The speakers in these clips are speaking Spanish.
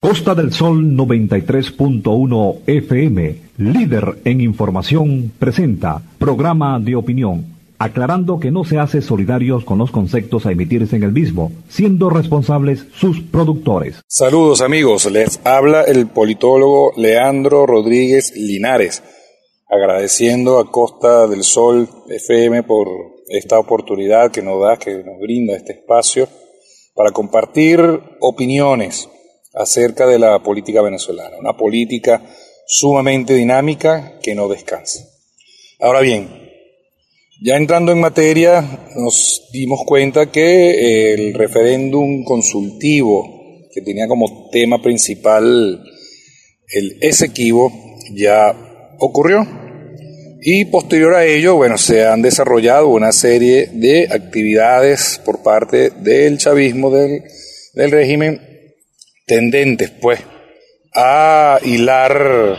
Costa del Sol 93.1 FM, líder en información, presenta programa de opinión, aclarando que no se hace solidarios con los conceptos a emitirse en el mismo, siendo responsables sus productores. Saludos amigos, les habla el politólogo Leandro Rodríguez Linares, agradeciendo a Costa del Sol FM por esta oportunidad que nos brinda este espacio para compartir opiniones acerca de la política venezolana, una política sumamente dinámica que no descansa. Ahora bien, ya entrando en materia, nos dimos cuenta que el referéndum consultivo que tenía como tema principal el Esequibo ya ocurrió y posterior a ello, se han desarrollado una serie de actividades por parte del chavismo del régimen tendentes a hilar,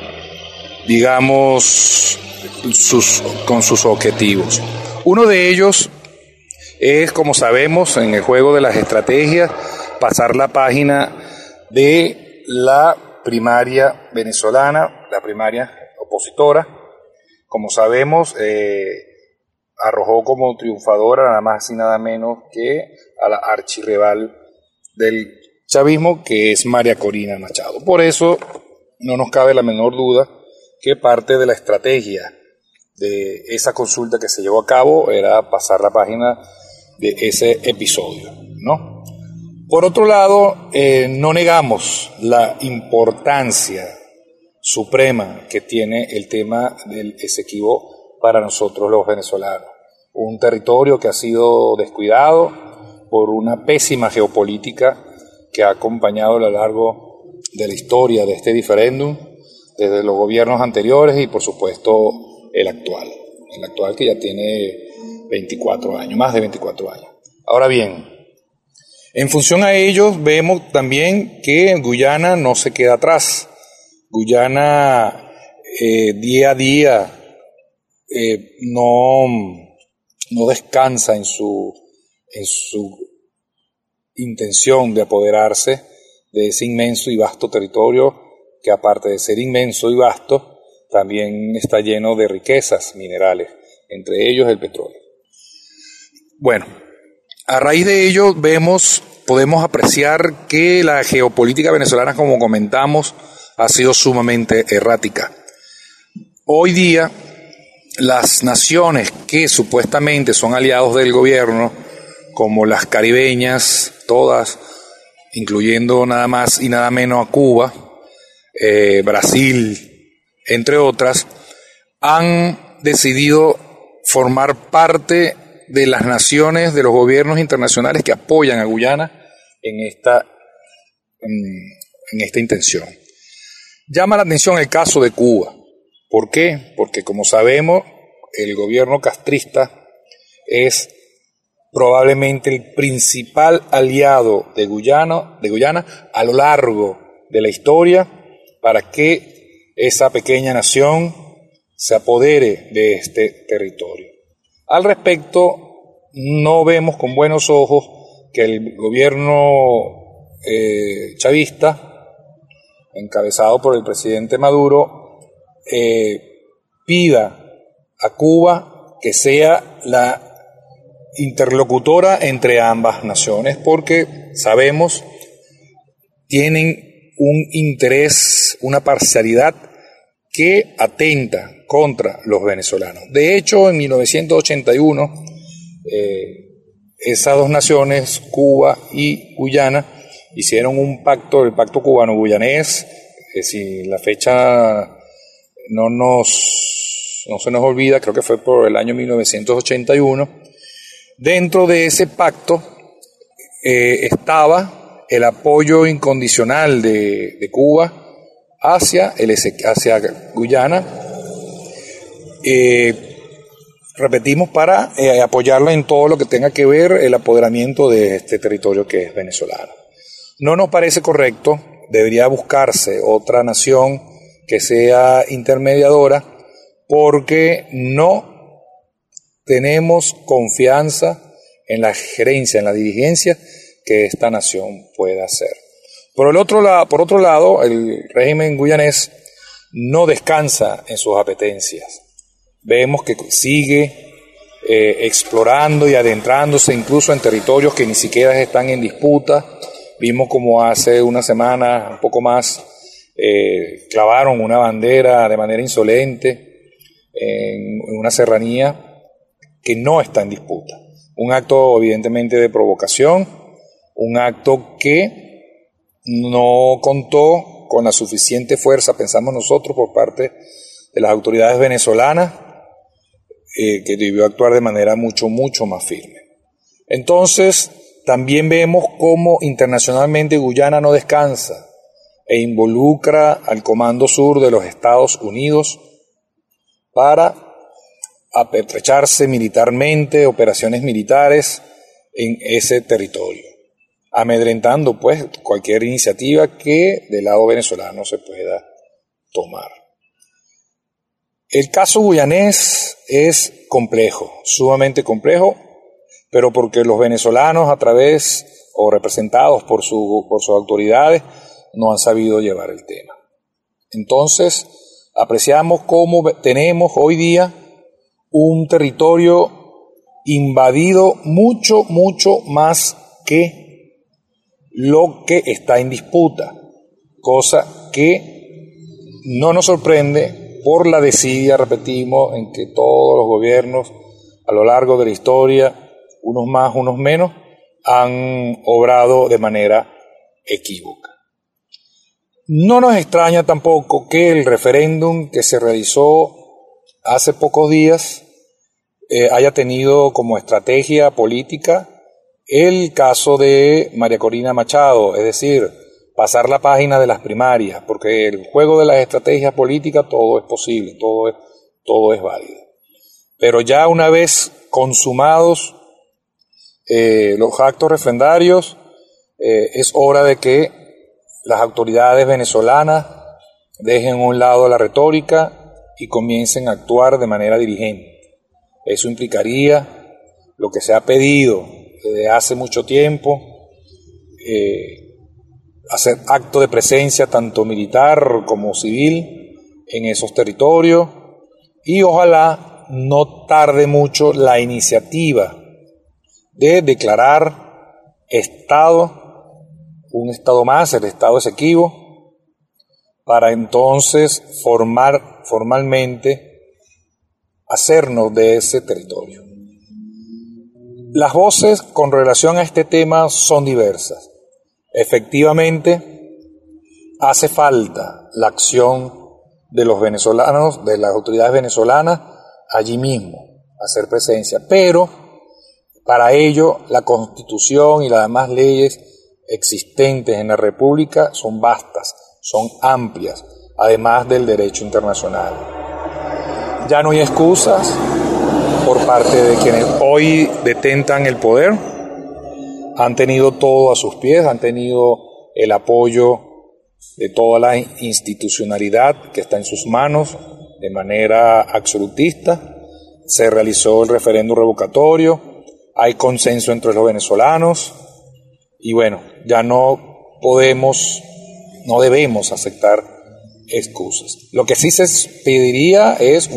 con sus objetivos. Uno de ellos es, como sabemos, en el juego de las estrategias, pasar la página de la primaria venezolana, la primaria opositora. Como sabemos, arrojó como triunfadora nada más y nada menos que a la archirrival del chavismo, que es María Corina Machado. Por eso no nos cabe la menor duda que parte de la estrategia de esa consulta que se llevó a cabo era pasar la página de ese episodio, ¿no? Por otro lado, no negamos la importancia suprema que tiene el tema del Esequibo para nosotros los venezolanos. Un territorio que ha sido descuidado por una pésima geopolítica que ha acompañado a lo largo de la historia de este diferéndum, desde los gobiernos anteriores y por supuesto el actual que ya tiene 24 años, más de 24 años. Ahora bien, en función a ello vemos también que Guyana no se queda atrás. Guyana día a día no descansa en su intención de apoderarse de ese inmenso y vasto territorio que, aparte de ser inmenso y vasto, también está lleno de riquezas minerales, entre ellos el petróleo. A raíz de ello podemos apreciar que la geopolítica venezolana, como comentamos, ha sido sumamente errática. Hoy día, las naciones que supuestamente son aliados del gobierno, como las caribeñas, todas, incluyendo nada más y nada menos a Cuba, Brasil, entre otras, han decidido formar parte de las naciones, de los gobiernos internacionales que apoyan a Guyana en esta intención. Llama la atención el caso de Cuba. ¿Por qué? Porque, como sabemos, el gobierno castrista es probablemente el principal aliado de Guyana a lo largo de la historia para que esa pequeña nación se apodere de este territorio. Al respecto, no vemos con buenos ojos que el gobierno chavista, encabezado por el presidente Maduro, pida a Cuba que sea la interlocutora entre ambas naciones, porque sabemos tienen un interés, una parcialidad que atenta contra los venezolanos. De hecho, en 1981, esas dos naciones, Cuba y Guyana, hicieron un pacto, el pacto cubano-guyanés, si la fecha no se nos olvida, creo que fue por el año 1981. Dentro de ese pacto estaba el apoyo incondicional de Cuba hacia Guyana, repetimos, para apoyarla en todo lo que tenga que ver el apoderamiento de este territorio que es venezolano. No nos parece correcto, debería buscarse otra nación que sea intermediadora, porque no tenemos confianza en la gerencia, en la dirigencia que esta nación pueda hacer. Por otro lado, el régimen guyanés no descansa en sus apetencias. Vemos que sigue explorando y adentrándose incluso en territorios que ni siquiera están en disputa. Vimos como hace una semana, un poco más, clavaron una bandera de manera insolente en una serranía que no está en disputa. Un acto evidentemente de provocación, un acto que no contó con la suficiente fuerza, pensamos nosotros, por parte de las autoridades venezolanas, que debió actuar de manera mucho más firme. Entonces, también vemos cómo internacionalmente Guyana no descansa e involucra al Comando Sur de los Estados Unidos para apertrecharse militarmente, operaciones militares en ese territorio, amedrentando pues cualquier iniciativa que del lado venezolano se pueda tomar. El caso guyanés es complejo, sumamente complejo, pero porque los venezolanos a través o representados por sus autoridades no han sabido llevar el tema. Entonces, apreciamos cómo tenemos hoy día un territorio invadido mucho más que lo que está en disputa, cosa que no nos sorprende por la desidia, repetimos, en que todos los gobiernos a lo largo de la historia, unos más, unos menos, han obrado de manera equívoca. No nos extraña tampoco que el referéndum que se realizó hace pocos días haya tenido como estrategia política el caso de María Corina Machado, es decir, pasar la página de las primarias, porque el juego de las estrategias políticas todo es posible, todo es válido. Pero ya una vez consumados los actos refrendarios, es hora de que las autoridades venezolanas dejen a un lado la retórica y comiencen a actuar de manera diligente. Eso implicaría lo que se ha pedido desde hace mucho tiempo, hacer acto de presencia tanto militar como civil en esos territorios, y ojalá no tarde mucho la iniciativa de declarar un estado más, el estado Esequibo, para entonces formar formalmente, hacernos de ese territorio. Las voces con relación a este tema son diversas. Efectivamente, hace falta la acción de los venezolanos, de las autoridades venezolanas, allí mismo, hacer presencia, pero para ello la Constitución y las demás leyes existentes en la República son vastas, son amplias, además del derecho internacional. Ya no hay excusas por parte de quienes hoy detentan el poder. Han tenido todo a sus pies, han tenido el apoyo de toda la institucionalidad que está en sus manos de manera absolutista. Se realizó el referéndum revocatorio, hay consenso entre los venezolanos y bueno, ya no debemos aceptar excusas. Lo que sí se pediría es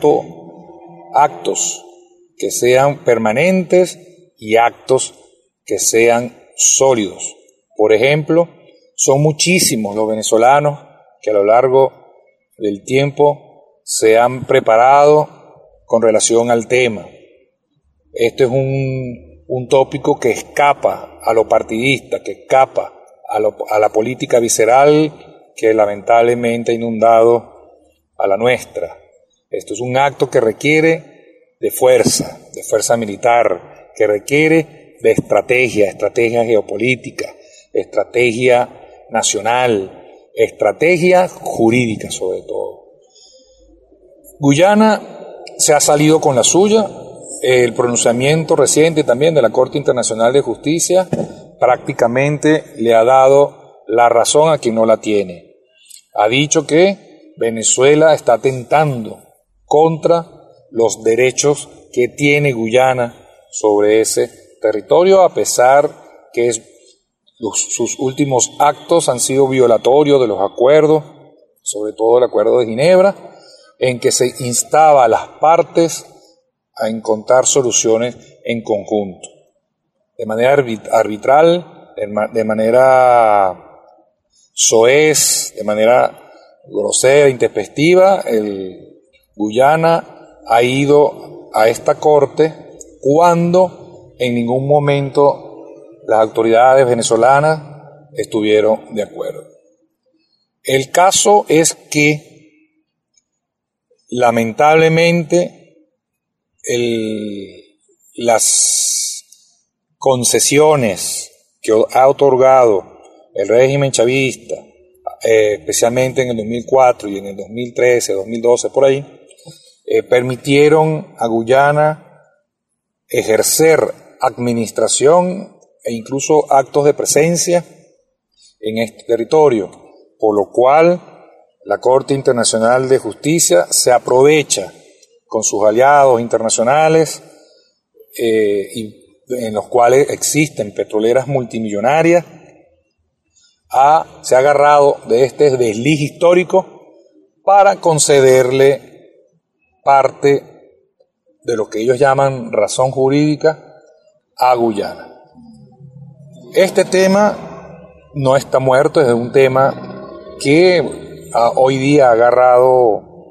actos que sean permanentes y actos que sean sólidos. Por ejemplo, son muchísimos los venezolanos que a lo largo del tiempo se han preparado con relación al tema. Esto es un tópico que escapa a lo partidista, que escapa a la política visceral que lamentablemente ha inundado a la nuestra. Esto es un acto que requiere de fuerza militar, que requiere de estrategia geopolítica, estrategia nacional, estrategia jurídica sobre todo. Guyana se ha salido con la suya. El pronunciamiento reciente también de la Corte Internacional de Justicia prácticamente le ha dado la razón a quien no la tiene. Ha dicho que Venezuela está atentando contra los derechos que tiene Guyana sobre ese territorio, a pesar que es sus últimos actos han sido violatorios de los acuerdos, sobre todo el Acuerdo de Ginebra, en que se instaba a las partes a encontrar soluciones en conjunto. De manera arbitral, de manera soez, de manera grosera, intempestiva, Guyana ha ido a esta corte cuando en ningún momento las autoridades venezolanas estuvieron de acuerdo. El caso es que, lamentablemente, las concesiones que ha otorgado el régimen chavista, especialmente en el 2004 y en el 2013, 2012, por ahí, permitieron a Guyana ejercer administración e incluso actos de presencia en este territorio, por lo cual la Corte Internacional de Justicia se aprovecha con sus aliados internacionales, y en los cuales existen petroleras multimillonarias, se ha agarrado de este desliz histórico para concederle parte de lo que ellos llaman razón jurídica a Guyana. Este tema no está muerto, es un tema que hoy día ha agarrado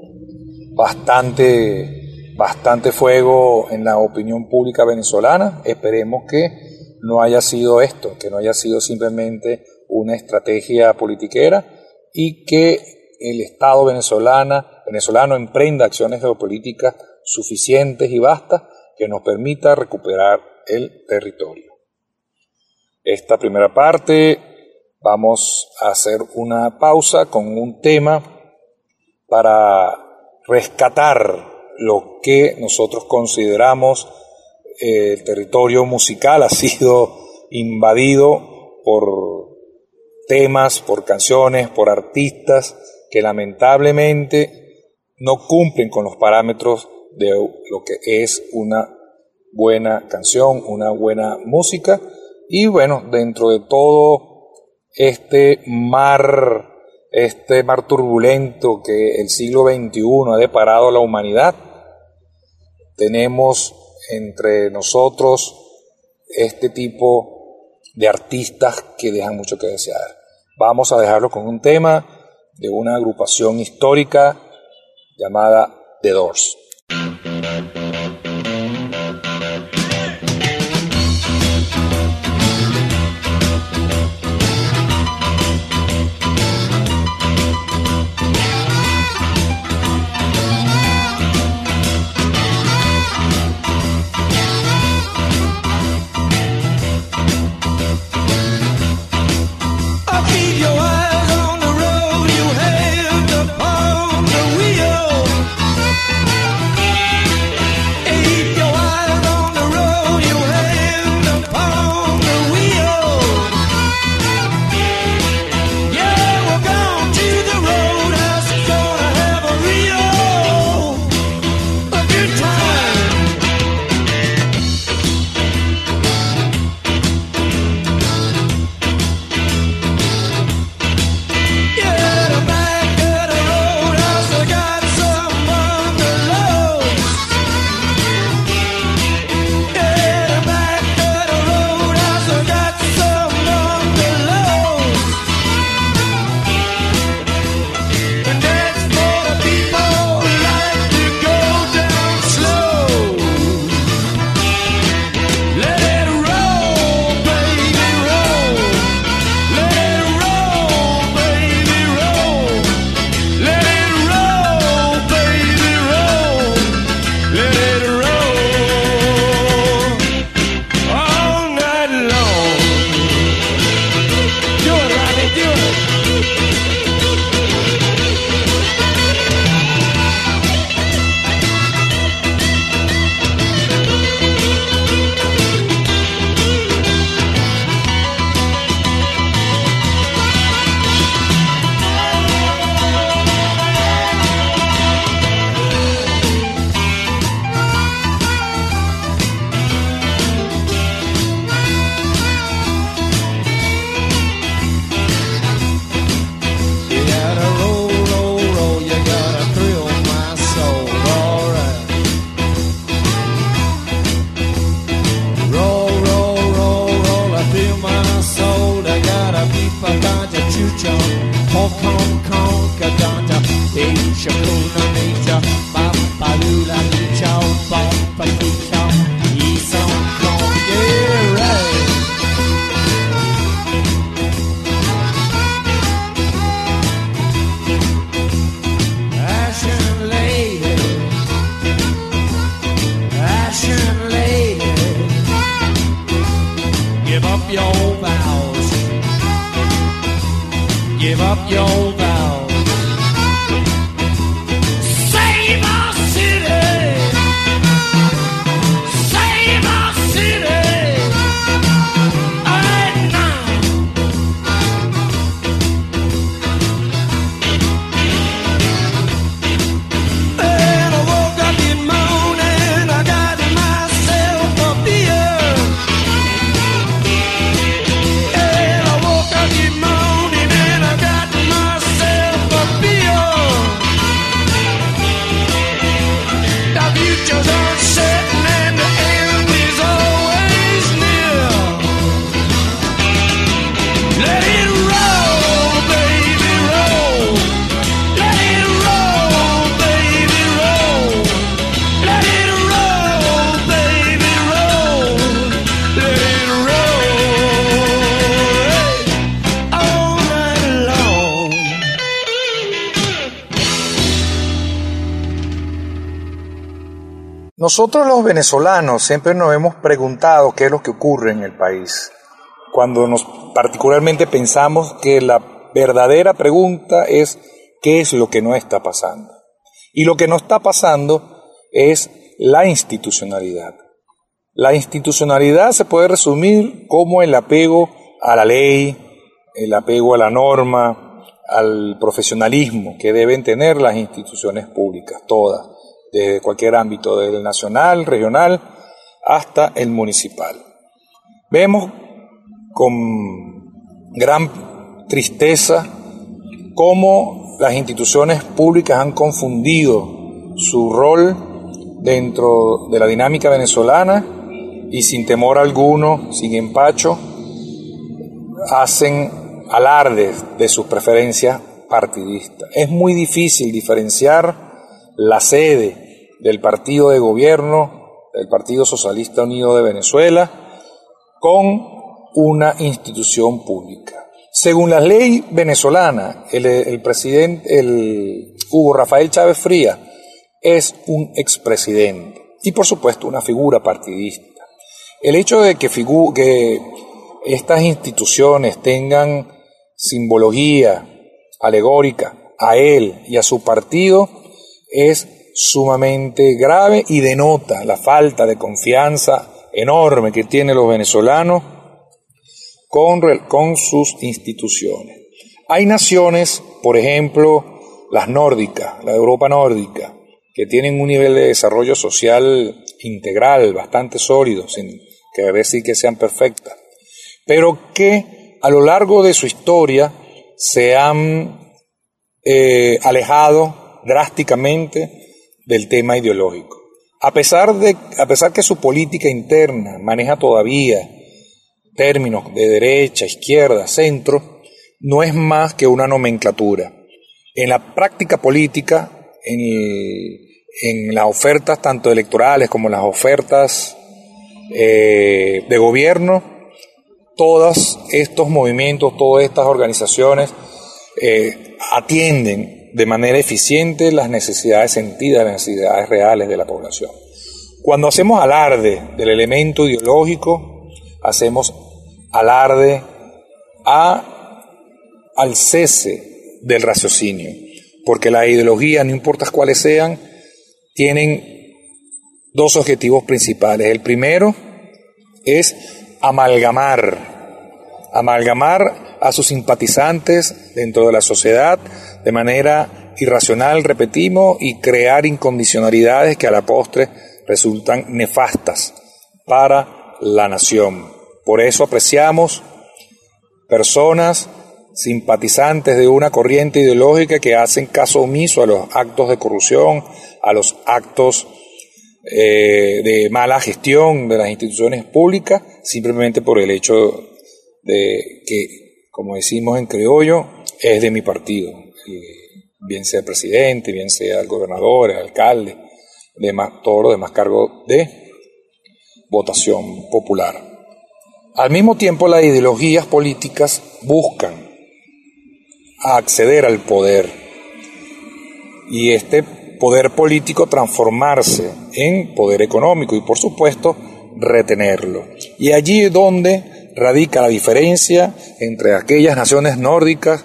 bastante fuego en la opinión pública venezolana. Esperemos que no haya sido esto, que no haya sido simplemente una estrategia politiquera y que el Estado venezolano emprenda acciones geopolíticas suficientes y vastas que nos permita recuperar el territorio. Esta primera parte vamos a hacer una pausa con un tema para rescatar lo que nosotros consideramos el territorio musical ha sido invadido por temas, por canciones, por artistas que lamentablemente no cumplen con los parámetros de lo que es una buena canción, una buena música. Y bueno, dentro de todo este mar turbulento que el siglo XXI ha deparado a la humanidad, tenemos entre nosotros este tipo de artistas que dejan mucho que desear. Vamos a dejarlo con un tema de una agrupación histórica llamada The Doors. Give up your vows. Save our city. Save our city. Right now. And I woke up this morning, I got myself a beer. And I woke up this morning and I got myself a beer. The future's uncertain and the end is always near. Let it roll, baby, roll. Let it roll, baby, roll. Let it roll, baby, roll. Let it roll all night long. Nosotros los venezolanos siempre nos hemos preguntado qué es lo que ocurre en el país, cuando nos particularmente pensamos que la verdadera pregunta es qué es lo que no está pasando. Y lo que no está pasando es la institucionalidad. La institucionalidad se puede resumir como el apego a la ley, el apego a la norma, al profesionalismo que deben tener las instituciones públicas, todas, desde cualquier ámbito, desde el nacional, regional, hasta el municipal. Vemos con gran tristeza cómo las instituciones públicas han confundido su rol dentro de la dinámica venezolana y sin temor alguno, sin empacho, hacen alardes de sus preferencias partidistas. Es muy difícil diferenciar la sede del partido de gobierno, del Partido Socialista Unido de Venezuela, con una institución pública. Según la ley venezolana, el presidente Hugo Rafael Chávez Frías es un expresidente y, por supuesto, una figura partidista. El hecho de que estas instituciones tengan simbología alegórica a él y a su partido es sumamente grave y denota la falta de confianza enorme que tienen los venezolanos con sus instituciones. Hay naciones, por ejemplo, las nórdicas, la Europa nórdica, que tienen un nivel de desarrollo social integral bastante sólido, sin que decir que sean perfectas, pero que a lo largo de su historia se han alejado drásticamente del tema ideológico. A pesar que su política interna maneja todavía términos de derecha, izquierda, centro, no es más que una nomenclatura. En la práctica política, en las ofertas tanto electorales como en las ofertas de gobierno, todos estos movimientos, todas estas organizaciones atienden de manera eficiente las necesidades sentidas, las necesidades reales de la población. Cuando hacemos alarde del elemento ideológico, hacemos alarde al cese del raciocinio, porque las ideologías, no importa cuáles sean, tienen dos objetivos principales. El primero es amalgamar a sus simpatizantes dentro de la sociedad de manera irracional, repetimos, y crear incondicionalidades que a la postre resultan nefastas para la nación. Por eso apreciamos personas simpatizantes de una corriente ideológica que hacen caso omiso a los actos de corrupción, a los actos de mala gestión de las instituciones públicas, simplemente por el hecho de que, como decimos en criollo, es de mi partido, bien sea presidente, bien sea el gobernador, el alcalde, todos los demás cargos de votación popular. Al mismo tiempo, las ideologías políticas buscan acceder al poder y este poder político transformarse en poder económico y, por supuesto, retenerlo. Y allí es donde radica la diferencia entre aquellas naciones nórdicas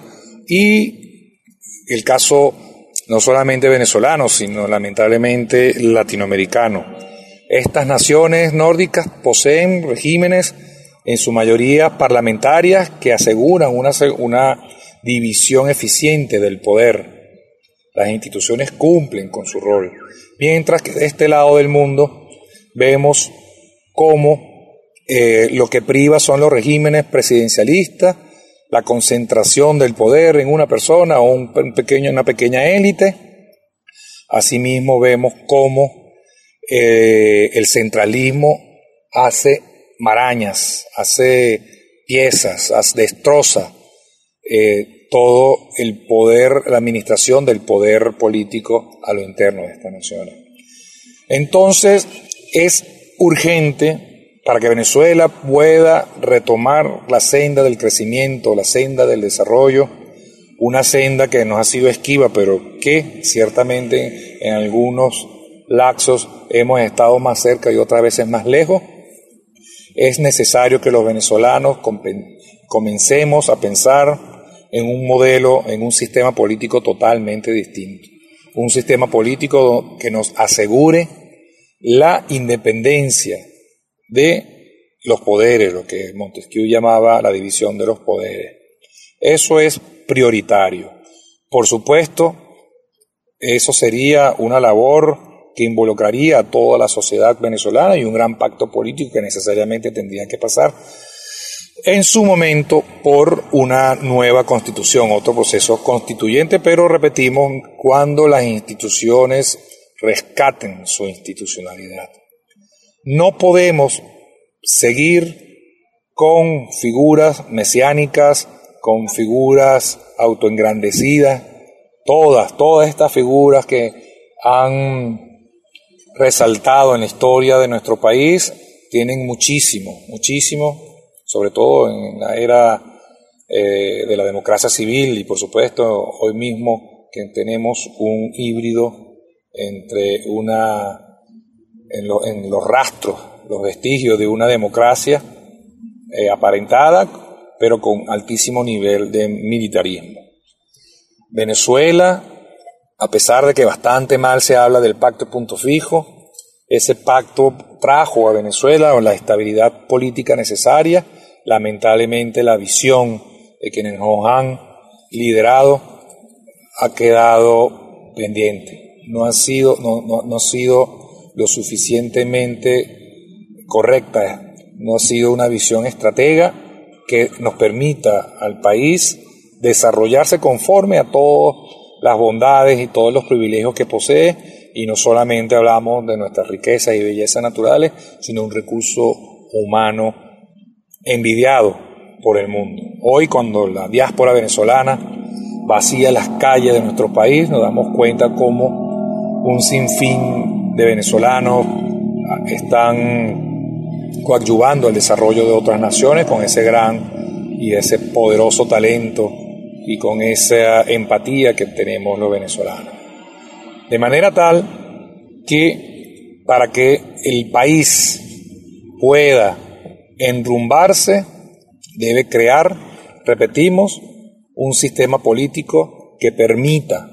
y el caso no solamente venezolano, sino lamentablemente latinoamericano. Estas naciones nórdicas poseen regímenes en su mayoría parlamentarias que aseguran una división eficiente del poder. Las instituciones cumplen con su rol, mientras que de este lado del mundo vemos cómo lo que priva son los regímenes presidencialistas, la concentración del poder en una persona o una pequeña élite. Asimismo vemos cómo el centralismo hace marañas, hace piezas, destroza todo el poder, la administración del poder político a lo interno de estas naciones. Entonces, es urgente para que Venezuela pueda retomar la senda del crecimiento, la senda del desarrollo, una senda que nos ha sido esquiva, pero que ciertamente en algunos lapsos hemos estado más cerca y otras veces más lejos. Es necesario que los venezolanos comencemos a pensar en un modelo, en un sistema político totalmente distinto. Un sistema político que nos asegure la independencia de los poderes, lo que Montesquieu llamaba la división de los poderes. Eso es prioritario. Por supuesto, eso sería una labor que involucraría a toda la sociedad venezolana y un gran pacto político que necesariamente tendría que pasar en su momento por una nueva constitución, otro proceso constituyente, pero repetimos, cuando las instituciones rescaten su institucionalidad. No podemos seguir con figuras mesiánicas, con figuras autoengrandecidas, todas estas figuras que han resaltado en la historia de nuestro país tienen muchísimo, sobre todo en la era de la democracia civil y por supuesto hoy mismo que tenemos un híbrido entre en los rastros, los vestigios de una democracia aparentada, pero con altísimo nivel de militarismo. Venezuela, a pesar de que bastante mal se habla del pacto de punto fijo, ese pacto trajo a Venezuela la estabilidad política necesaria. Lamentablemente la visión de quienes nos han liderado ha quedado pendiente. No ha sido lo suficientemente correcta, no ha sido una visión estratega que nos permita al país desarrollarse conforme a todas las bondades y todos los privilegios que posee, y no solamente hablamos de nuestras riquezas y bellezas naturales, sino un recurso humano envidiado por el mundo. Hoy, cuando la diáspora venezolana vacía las calles de nuestro país, nos damos cuenta cómo un sinfín de venezolanos están coadyuvando el desarrollo de otras naciones con ese gran y ese poderoso talento y con esa empatía que tenemos los venezolanos. De manera tal que para que el país pueda enrumbarse, debe crear, repetimos, un sistema político que permita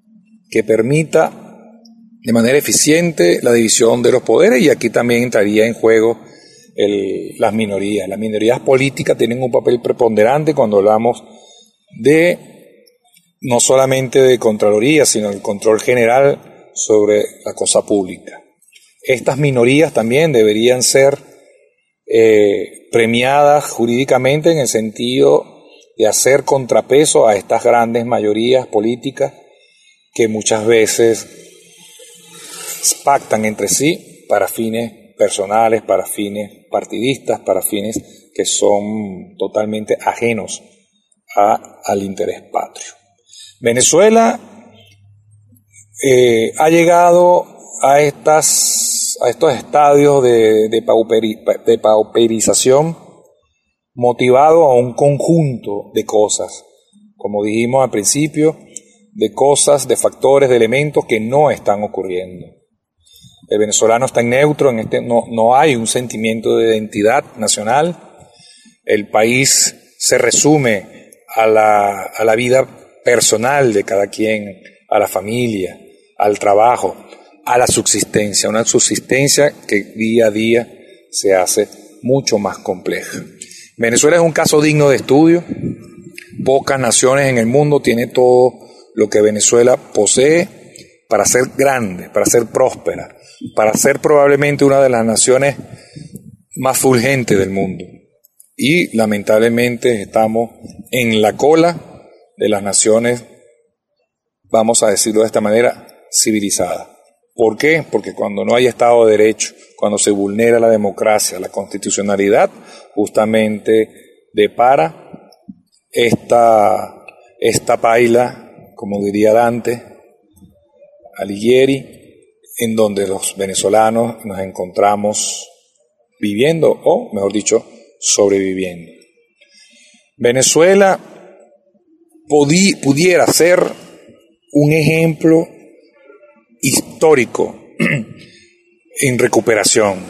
de manera eficiente la división de los poderes, y aquí también entraría en juego las minorías. Las minorías políticas tienen un papel preponderante cuando hablamos no solamente de Contraloría, sino del control general sobre la cosa pública. Estas minorías también deberían ser premiadas jurídicamente en el sentido de hacer contrapeso a estas grandes mayorías políticas que muchas veces pactan entre sí para fines personales, para fines partidistas, para fines que son totalmente ajenos al interés patrio. Venezuela ha llegado a estos estadios de pauperización motivado a un conjunto de cosas, como dijimos al principio, de cosas, de factores, de elementos que no están ocurriendo. El venezolano está en neutro, no hay un sentimiento de identidad nacional. El país se resume a la vida personal de cada quien, a la familia, al trabajo, a la subsistencia, una subsistencia que día a día se hace mucho más compleja. Venezuela es un caso digno de estudio. Pocas naciones en el mundo tienen todo lo que Venezuela posee para ser grande, para ser próspera, para ser probablemente una de las naciones más fulgentes del mundo. Y lamentablemente estamos en la cola de las naciones, vamos a decirlo de esta manera, civilizadas. ¿Por qué? Porque cuando no hay Estado de Derecho, cuando se vulnera la democracia, la constitucionalidad, justamente depara esta paila, como diría Dante Alighieri, en donde los venezolanos nos encontramos viviendo, o mejor dicho, sobreviviendo. Venezuela pudiera ser un ejemplo histórico en recuperación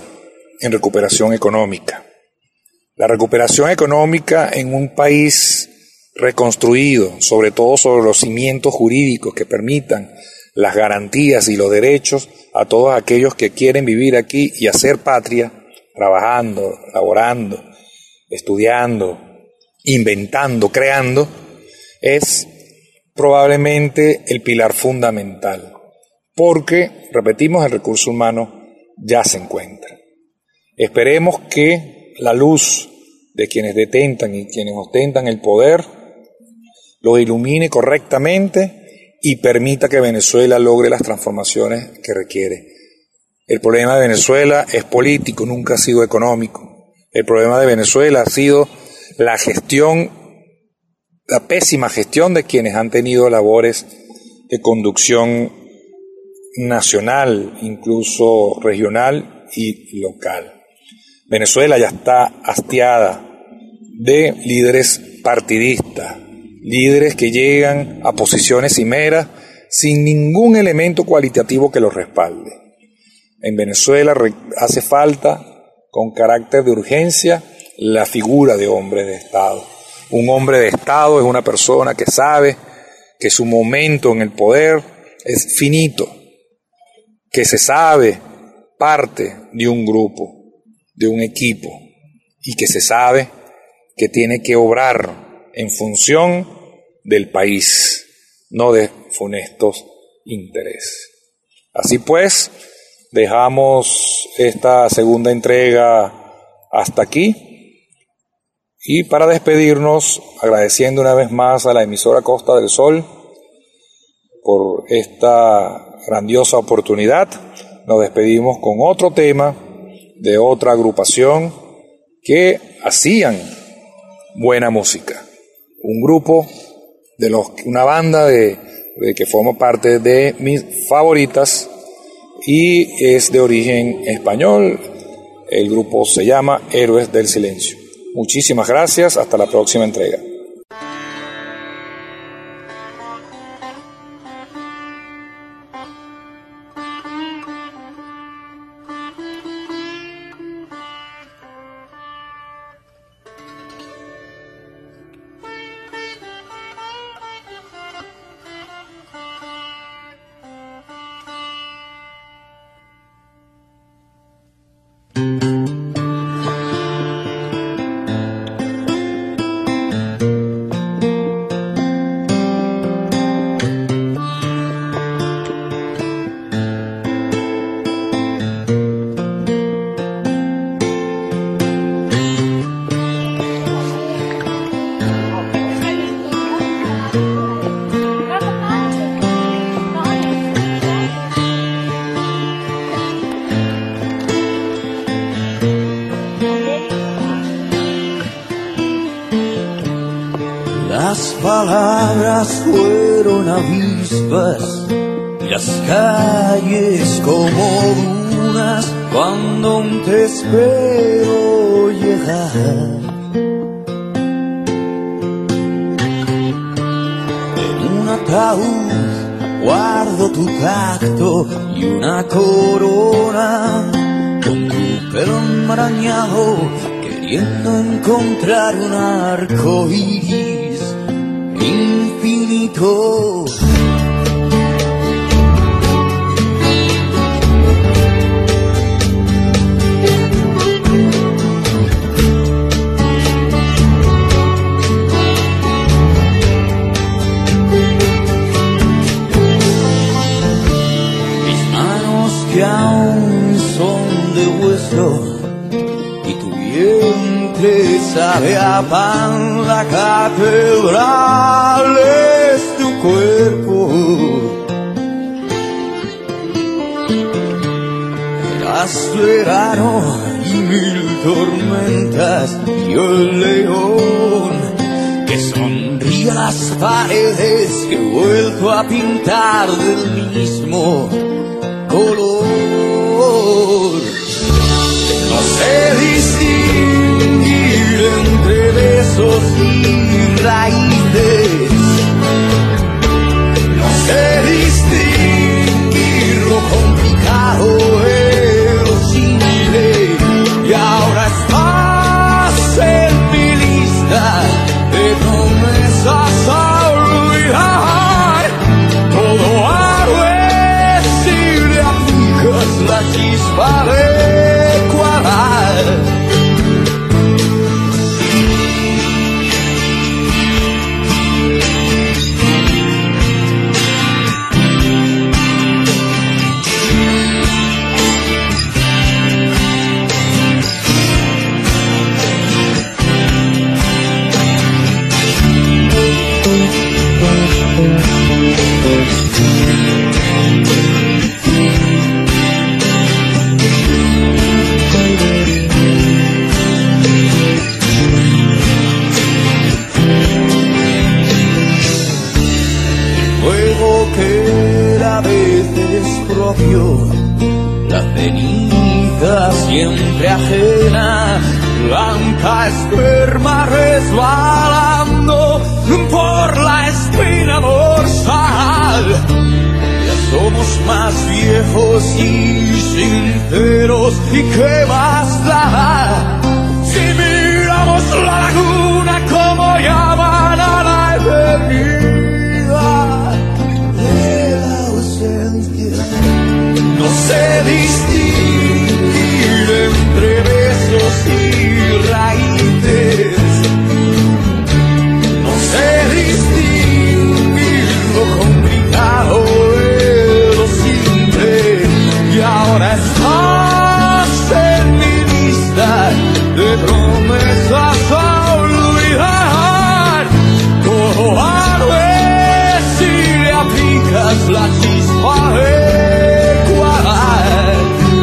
económica. La recuperación económica en un país reconstruido, sobre todo sobre los cimientos jurídicos que permitan las garantías y los derechos a todos aquellos que quieren vivir aquí y hacer patria, trabajando, laborando, estudiando, inventando, creando, es probablemente el pilar fundamental. Porque, repetimos, el recurso humano ya se encuentra. Esperemos que la luz de quienes detentan y quienes ostentan el poder lo ilumine correctamente y permita que Venezuela logre las transformaciones que requiere. El problema de Venezuela es político, nunca ha sido económico. El problema de Venezuela ha sido la pésima gestión de quienes han tenido labores de conducción nacional, incluso regional y local. Venezuela ya está hastiada de líderes partidistas, líderes que llegan a posiciones cimeras sin ningún elemento cualitativo que los respalde. En Venezuela hace falta, con carácter de urgencia, la figura de hombre de Estado. Un hombre de Estado es una persona que sabe que su momento en el poder es finito, que se sabe parte de un grupo, de un equipo, y que se sabe que tiene que obrar en función del país, no de funestos intereses. Así pues, dejamos esta segunda entrega hasta aquí, y para despedirnos, agradeciendo una vez más a la emisora Costa del Sol por esta grandiosa oportunidad, nos despedimos con otro tema de otra agrupación que hacían buena música. Un grupo una banda de que forma parte de mis favoritas y es de origen español. El grupo se llama Héroes del Silencio. Muchísimas gracias, hasta la próxima entrega. días fueron avispas y las calles como dunas cuando aún te espero llegar. En un ataúd guardo tu tacto y una corona con tu pelo enmarañado, queriendo encontrar un arco iris infinito. Mis manos que aún son de hueso y tu vientre sabe a pan, la catedral es tu cuerpo. Eras verano y mil tormentas, y yo el león que sonríe a las paredes que he vuelto a pintar del mismo color. No sé distinguir entre besos y raíces, no sé distinguir lo complicado de lo simple, y ahora estás en mi lista de promesas a olvidar. Todo arde si le aplicas la chispa de cuadrar. La ceniza siempre ajena, blanca esperma resbalando por la espina dorsal. Ya somos más viejos y sinceros, ¿y qué más da? Si miramos la laguna como llaman a la eternidad de la ausencia. No sé distinguir entre besos y raíces, no sé distinguir lo complicado de lo simple, y ahora estás en mi lista de promesas a olvidar. Todo arde si le aplicas la chispa de cuadrar.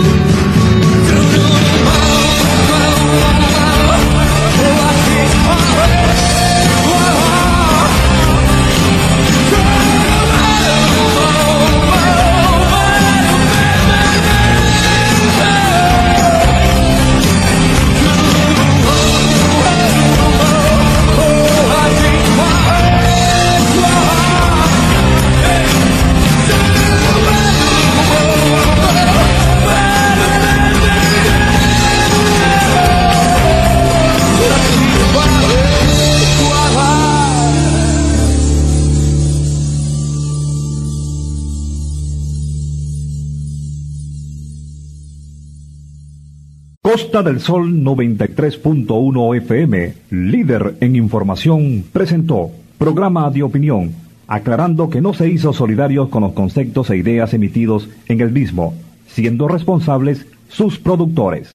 Costa del Sol 93.1 FM, líder en información, presentó programa de opinión, aclarando que no se hizo solidarios con los conceptos e ideas emitidos en el mismo, siendo responsables sus productores.